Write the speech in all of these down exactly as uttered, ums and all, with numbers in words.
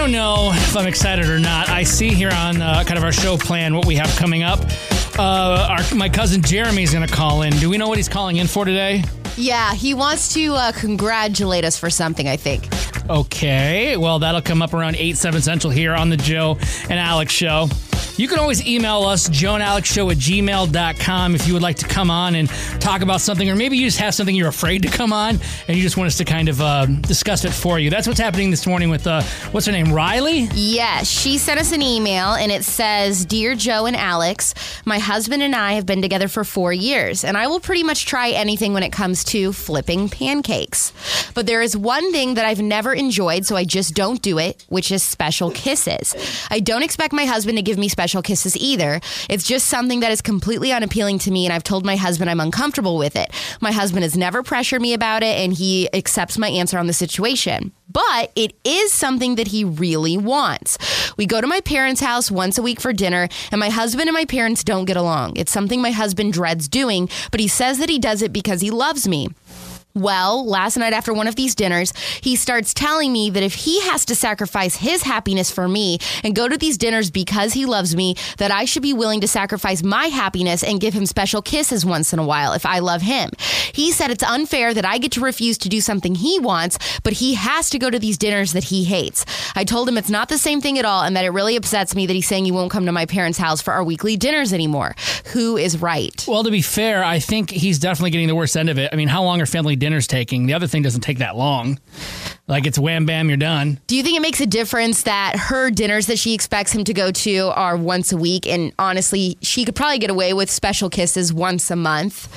don't know if I'm excited or not. I see here on uh, kind of our show plan what we have coming up. Uh, our, my cousin Jeremy's going to call in. Do we know what he's calling in for today? Yeah, he wants to uh, congratulate us for something, I think. Okay, well, that'll come up around eight, seven Central here on the Joe and Alex Show. You can always email us, joe and alex show at gmail dot com, if you would like to come on and talk about something, or maybe you just have something you're afraid to come on and you just want us to kind of uh, discuss it for you. That's what's happening this morning with, uh, what's her name, Riley? Yes, she sent us an email and it says, Dear Joe and Alex, my husband and I have been together for four years and I will pretty much try anything when it comes to flipping pancakes. But there is one thing that I've never enjoyed, so I just don't do it, which is special kisses. I don't expect my husband to give me special kisses either. It's just something that is completely unappealing to me, and I've told my husband I'm uncomfortable with it. My husband has never pressured me about it, and he accepts my answer on the situation. But it is something that he really wants. We go to my parents' house once a week for dinner, and my husband and my parents don't get along. It's something my husband dreads doing, but he says that he does it because he loves me. Well, last night after one of these dinners, he starts telling me that if he has to sacrifice his happiness for me and go to these dinners because he loves me, that I should be willing to sacrifice my happiness and give him special kisses once in a while if I love him. He said it's unfair that I get to refuse to do something he wants, but he has to go to these dinners that he hates. I told him it's not the same thing at all and that it really upsets me that he's saying he won't come to my parents' house for our weekly dinners anymore. Who is right? Well, to be fair, I think he's definitely getting the worst end of it. I mean, how long are family dinners taking? The other thing doesn't take that long. Like, it's wham, bam, you're done. Do you think it makes a difference that her dinners that she expects him to go to are once a week? And honestly, she could probably get away with special kisses once a month.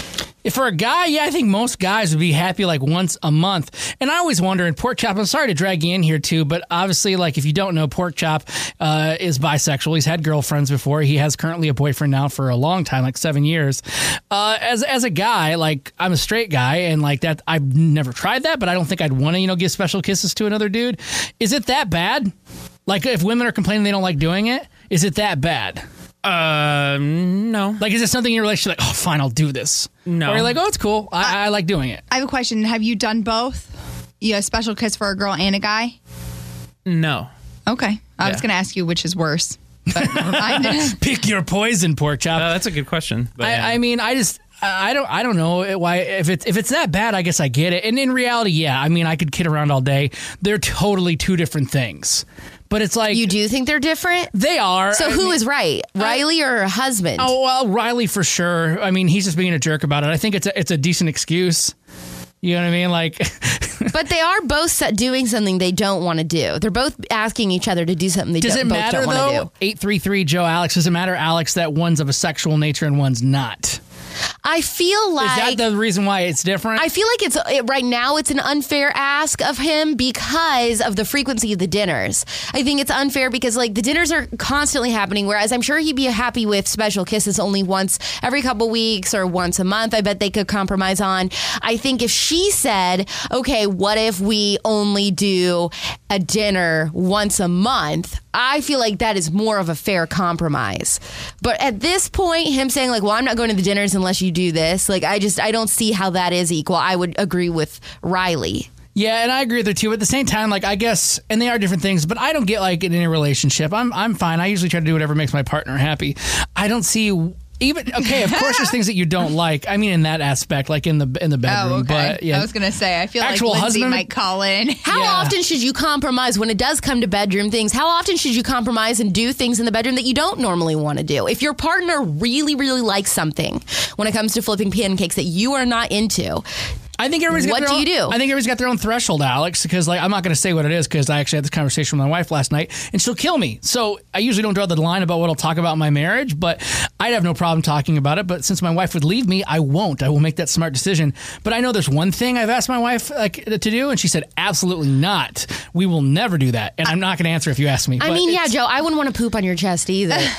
If for a guy, yeah, I think most guys would be happy like once a month. And I always wonder, in Pork Chop, I'm sorry to drag you in here too, but obviously, like, if you don't know, Pork Chop uh, is bisexual. He's had girlfriends before. He has currently a boyfriend now for a long time, like seven years. Uh, as as a guy, like, I'm a straight guy, and like that, I've never tried that, but I don't think I'd want to, you know, give special kisses to another dude. Is it that bad? Like, if women are complaining they don't like doing it, is it that bad? Uh, no. Like, is it something in your relationship, like, oh, fine, I'll do this? No. Or you're like, oh, it's cool. I, I, I like doing it. I have a question. Have you done both? You have a special kiss for a girl and a guy? No. Okay. I Yeah. was going to ask you which is worse. But never mind. Pick your poison, Pork Chop. Uh, that's a good question. But, I, yeah. I mean, I just, I don't, I don't know why. If it's if it's that bad, I guess I get it. And in reality, yeah, I mean, I could kid around all day. They're totally two different things. But it's like, You do think they're different? they are. So I who mean- is right, Riley or her husband? Oh well, Riley for sure. I mean, he's just being a jerk about it. I think it's a, it's a decent excuse. You know what I mean? Like, But they are both doing something they don't want to do. They're both asking each other to do something they does don't, it both matter don't want to though? do. eight three three Joe Alex. Does it matter, Alex, that one's of a sexual nature and one's not? I feel like... Is that the reason why it's different? I feel like it's it, right now it's an unfair ask of him because of the frequency of the dinners. I think it's unfair because like the dinners are constantly happening, whereas I'm sure he'd be happy with special kisses only once every couple weeks or once a month. I bet they could compromise on. I think if she said, okay, what if we only do a dinner once a month? I feel like that is more of a fair compromise. But at this point, him saying like, well, I'm not going to the dinners unless you do this. Like, I just, I don't see how that is equal. I would agree with Riley. Yeah, and I agree with her too. But at the same time, like, I guess, and they are different things, but I don't get like in any relationship. I'm I'm fine. I usually try to do whatever makes my partner happy. I don't see even okay, of course there's things that you don't like. I mean in that aspect, like in the in the bedroom. Oh, okay. But yeah. I was going to say, I feel Actual like Lindsay husband? might call in. How Yeah. often should you compromise when it does come to bedroom things? How often should you compromise and do things in the bedroom that you don't normally want to do? If your partner really, really likes something when it comes to flipping pancakes that you are not into, I think everybody's got What their do own, you do? I think everybody's got their own threshold, Alex, because like I'm not going to say what it is because I actually had this conversation with my wife last night and she'll kill me. So I usually don't draw the line about what I'll talk about in my marriage, but I'd have no problem talking about it. But since my wife would leave me, I won't. I will make that smart decision. But I know there's one thing I've asked my wife like to do, and she said absolutely not. We will never do that, and I'm not going to answer if you ask me. I but mean, yeah, it's- Joe, I wouldn't want to poop on your chest either. Okay.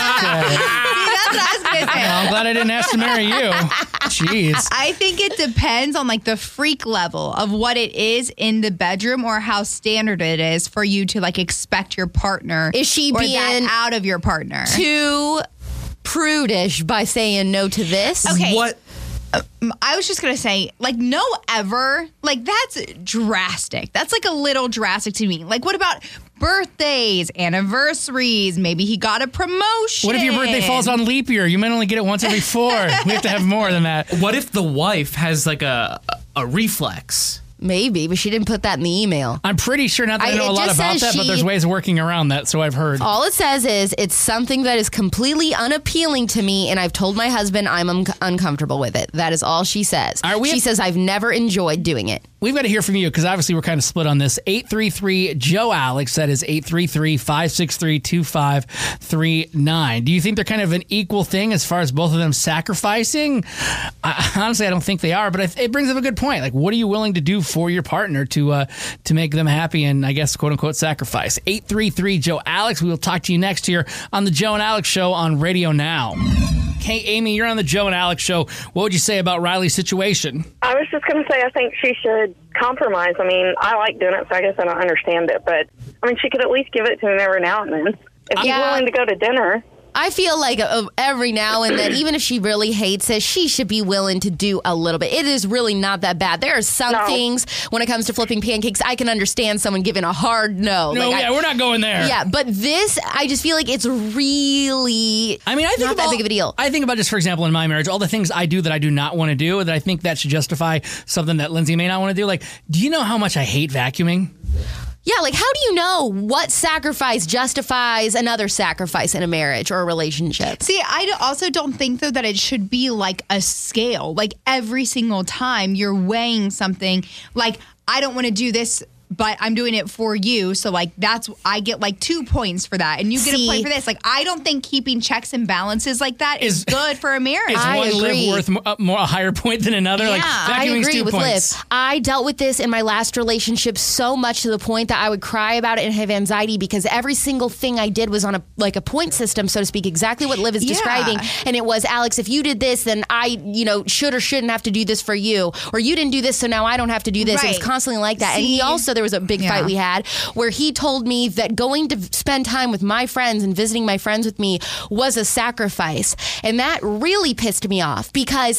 That's what I was going to say. Well, I'm glad I didn't ask to marry you. Jeez. I think it depends on like the freak level of what it is in the bedroom or how standard it is for you to like expect your partner. Is she or being that out of your partner? Too prudish by saying no to this? Okay. What I was just going to say, like, no ever. Like, that's drastic. That's, like, a little drastic to me. Like, what about birthdays, anniversaries? Maybe he got a promotion. What if your birthday falls on leap year? You might only get it once every four. We have to have more than that. What if the wife has like a a reflex? Maybe, but she didn't put that in the email. I'm pretty sure, not that I, I know it a lot just about says that, but she- there's ways of working around that, so I've heard. All it says is it's something that is completely unappealing to me, and I've told my husband I'm un- uncomfortable with it. That is all she says. All right, we she have- says I've never enjoyed doing it. We've got to hear from you because obviously we're kind of split on this. eight three three Joe Alex. That is eight three three, five six three, two five three nine. Do you think they're kind of an equal thing as far as both of them sacrificing? I, honestly, I don't think they are, but it, it brings up a good point. Like, what are you willing to do for your partner to uh, to make them happy and, I guess, quote unquote, sacrifice? eight three three Joe Alex. We will talk to you next here on the Joe and Alex Show on Radio Now. Hey, Amy, you're on the Joe and Alex Show. What would you say about Riley's situation? I was just going to say I think she should compromise. I mean, I like doing it, so I guess I don't understand it. But, I mean, she could at least give it to him every now and then. If he's Yeah. willing to go to dinner. I feel like uh, every now and then, even if she really hates it, she should be willing to do a little bit. It is really not that bad. There are some No. things when it comes to flipping pancakes, I can understand someone giving a hard no. No, Like, yeah, I, we're not going there. yeah, but this, I just feel like it's really I mean, I think not about, that big of a deal. I think about just, for example, in my marriage, all the things I do that I do not want to do, that I think that should justify something that Lindsay may not want to do. Like, do you know how much I hate vacuuming? Yeah, like how do you know what sacrifice justifies another sacrifice in a marriage or a relationship? See, I d- also don't think, though, that it should be like a scale. Like every single time you're weighing something, like, I don't want to do this, but I'm doing it for you. So, like, that's, I get like two points for that. And you get See- a point for this. Like, I don't think keeping checks and balances like that is, Is- good for a marriage. Is I one agree. live worth mo- uh, more, a higher point than another? Like, Yeah, I vacuuming's agree two with points. Liv. I dealt with this in my last relationship so much to the point that I would cry about it and have anxiety because every single thing I did was on a like a point system, so to speak, exactly what Liv is Yeah. describing. And it was, Alex, if you did this, then I, you know, should or shouldn't have to do this for you. Or you didn't do this, so now I don't have to do this. It was Right. constantly like that. And he See? also, there was a big Yeah. fight we had where he told me that going to spend time with my friends and visiting my friends with me was a sacrifice. And that really pissed me off because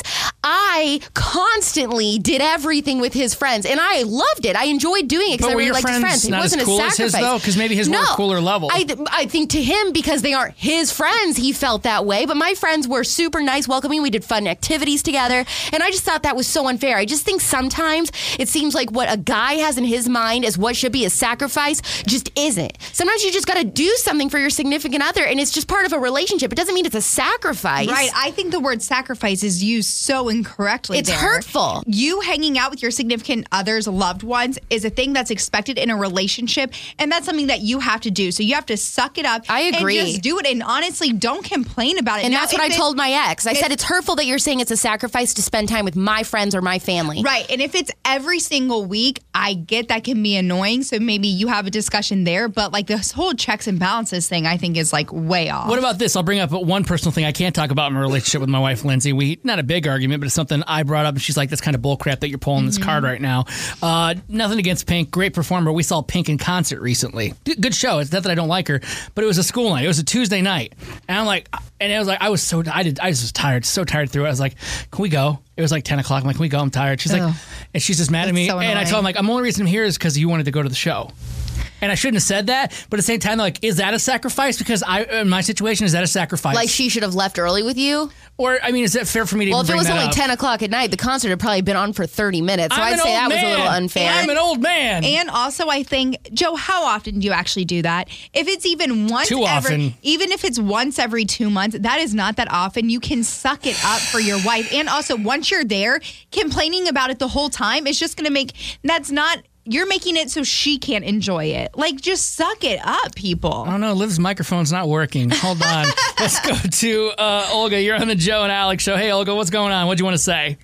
I constantly did everything with his friends and I loved it. I enjoyed doing it because But I were really your liked his friends friends. It not as wasn't cool a as his, sacrifice. though? 'Cause maybe his were no, a cooler level. I, I think to him, because they aren't his friends, he felt that way. But my friends were super nice, welcoming. We did fun activities together. And I just thought that was so unfair. I just think sometimes it seems like what a guy has in his mind as what should be a sacrifice just isn't. Sometimes you just got to do something for your significant other, and it's just part of a relationship. It doesn't mean it's a sacrifice. Right. I think the word sacrifice is used so incorrectly. It's there. hurtful. You hanging out with your significant others, loved ones, is a thing that's expected in a relationship. And that's something that you have to do. So you have to suck it up. I agree. And just do it. And honestly, don't complain about it. And Now, that's what I if it- told my ex. I if- said it's hurtful that you're saying it's a sacrifice to spend time with my friends or my family. Right. And if it's every single week, I get that can be annoying. So maybe you have a discussion there. But like this whole checks and balances thing, I think is like way off. What about this? I'll bring up one personal thing I can't talk about in my relationship with my wife, Lindsay. We, not a big argument, but it's something I brought up, and she's like, that's kind of bullcrap that you're pulling this card right now. Uh, nothing against Pink. Great performer. We saw Pink in concert recently. Good good show. It's not that I don't like her, but it was a school night. It was a Tuesday night. And I'm like, and it was like, I was so, I did, I was just tired, so tired through it. I was like, can we go? It was like ten o'clock. I'm like, can we go? I'm tired. She's Ugh. like, and she's just mad at That's me. so And I told annoying. him, like, I'm the only reason I'm here is because you wanted to go to the show. And I shouldn't have said that, but at the same time, like, is that a sacrifice? Because I, in my situation, is that a sacrifice? Like she should have left early with you? Or, I mean, is that fair for me to Well, even if it bring was that only up? ten o'clock at night, the concert had probably been on for thirty minutes. So I'm I'd an say old that was a little man. unfair. I'm an old man. And also, I think, Joe, how often do you actually do that? If it's even once Too every, often. even if it's once every two months, that is not that often. You can suck it up for your wife. And also, once you're there, complaining about it the whole time is just going to make, that's not, you're making it so she can't enjoy it. Like, just suck it up, people. I don't know. Liv's microphone's not working. Hold on. Let's go to uh, Olga. You're on the Joe and Alex show. Hey, Olga, what's going on? What do you want to say?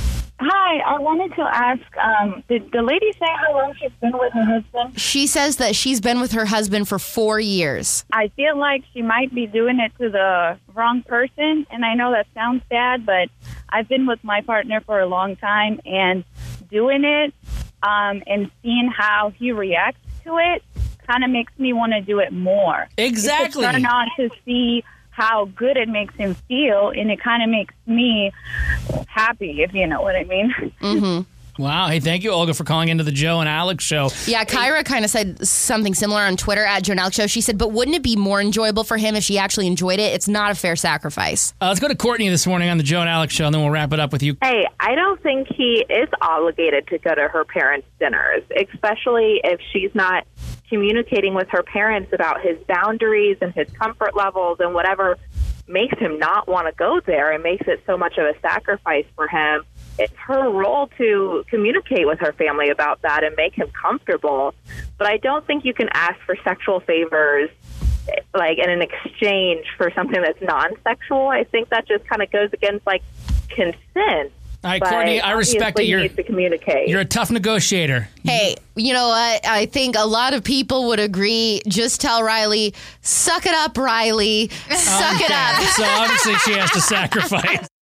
Hi, I wanted to ask, um, did the lady say how long she's been with her husband? She says that she's been with her husband for four years. I feel like she might be doing it to the wrong person, and I know that sounds bad, but I've been with my partner for a long time, and doing it um, and seeing how he reacts to it kind of makes me want to do it more. Exactly. It's a turn on to see how good it makes him feel, and it kind of makes me happy, if you know what I mean. Mm-hmm. Wow. Hey, thank you, Olga, for calling into the Joe and Alex show. Yeah, Kyra kind of said something similar on Twitter at Joe and Alex Show. She said, but wouldn't it be more enjoyable for him if she actually enjoyed it? It's not a fair sacrifice. Uh, let's go to Courtney this morning on the Joe and Alex show, and then we'll wrap it up with you. Hey, I don't think he is obligated to go to her parents' dinners, especially if she's not communicating with her parents about his boundaries and his comfort levels and whatever makes him not want to go there and makes it so much of a sacrifice for him. It's her role to communicate with her family about that and make him comfortable. But I don't think you can ask for sexual favors like in an exchange for something that's non-sexual. I think that just kind of goes against like consent. All right, Courtney, I respect it. You You're, need to communicate. You're a tough negotiator. Hey, you know what? I think a lot of people would agree. Just tell Riley, suck it up, Riley. Suck it up. So obviously she has to sacrifice.